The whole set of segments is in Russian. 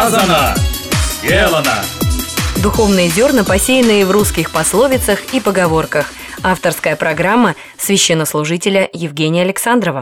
Сказано, сделано. Духовные зерна, посеянные в русских пословицах и поговорках. Авторская программа священнослужителя Евгения Александрова.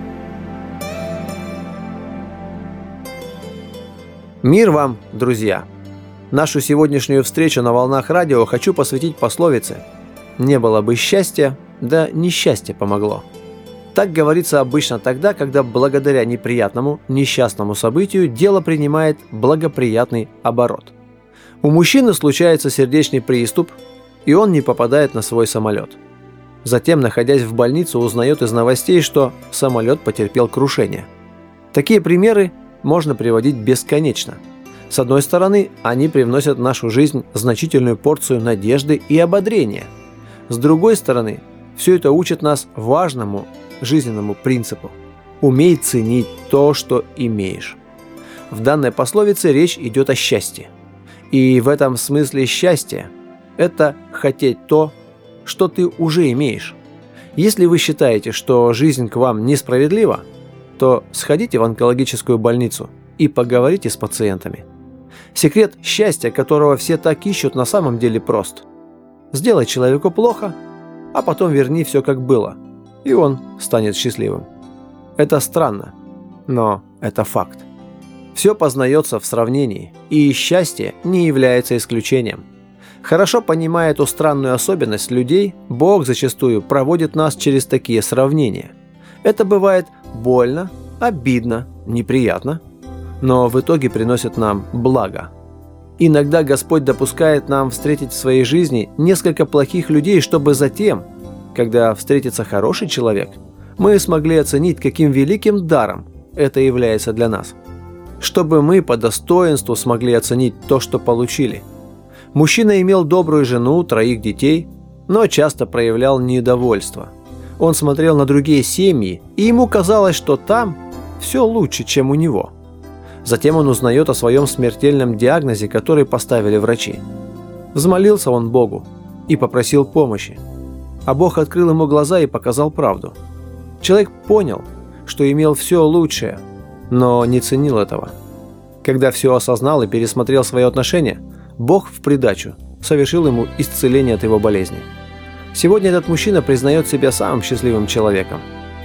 Мир вам, друзья! Нашу сегодняшнюю встречу на волнах радио хочу посвятить пословице: «Не было бы счастья, да несчастье помогло». Так говорится обычно тогда, когда благодаря неприятному, несчастному событию дело принимает благоприятный оборот. У мужчины случается сердечный приступ, и он не попадает на свой самолет. Затем, находясь в больнице, узнает из новостей, что самолет потерпел крушение. Такие примеры можно приводить бесконечно. С одной стороны, они привносят в нашу жизнь значительную порцию надежды и ободрения. С другой стороны, все это учит нас важному жизненному принципу – умей ценить то, что имеешь. В данной пословице речь идет о счастье. И в этом смысле счастье – это хотеть то, что ты уже имеешь. Если вы считаете, что жизнь к вам несправедлива, то сходите в онкологическую больницу и поговорите с пациентами. Секрет счастья, которого все так ищут, на самом деле прост. Сделай человеку плохо, а потом верни все как было, и он станет счастливым. Это странно, но это факт. Все познается в сравнении, и счастье не является исключением. Хорошо понимая эту странную особенность людей, Бог зачастую проводит нас через такие сравнения. Это бывает больно, обидно, неприятно, но в итоге приносит нам благо. Иногда Господь допускает нам встретить в своей жизни несколько плохих людей, чтобы затем, когда встретится хороший человек, мы смогли оценить, каким великим даром это является для нас. Чтобы мы по достоинству смогли оценить то, что получили. Мужчина имел добрую жену, 3 детей, но часто проявлял недовольство. Он смотрел на другие семьи, и ему казалось, что там все лучше, чем у него. Затем он узнает о своем смертельном диагнозе, который поставили врачи. Взмолился он Богу и попросил помощи. А Бог открыл ему глаза и показал правду. Человек понял, что имел все лучшее, но не ценил этого. Когда все осознал и пересмотрел свои отношения, Бог в придачу совершил ему исцеление от его болезни. Сегодня этот мужчина признает себя самым счастливым человеком.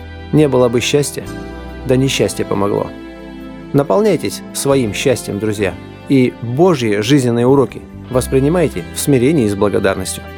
Не было бы счастья, да несчастье помогло. Наполняйтесь своим счастьем, друзья, и Божьи жизненные уроки воспринимайте в смирении и с благодарностью.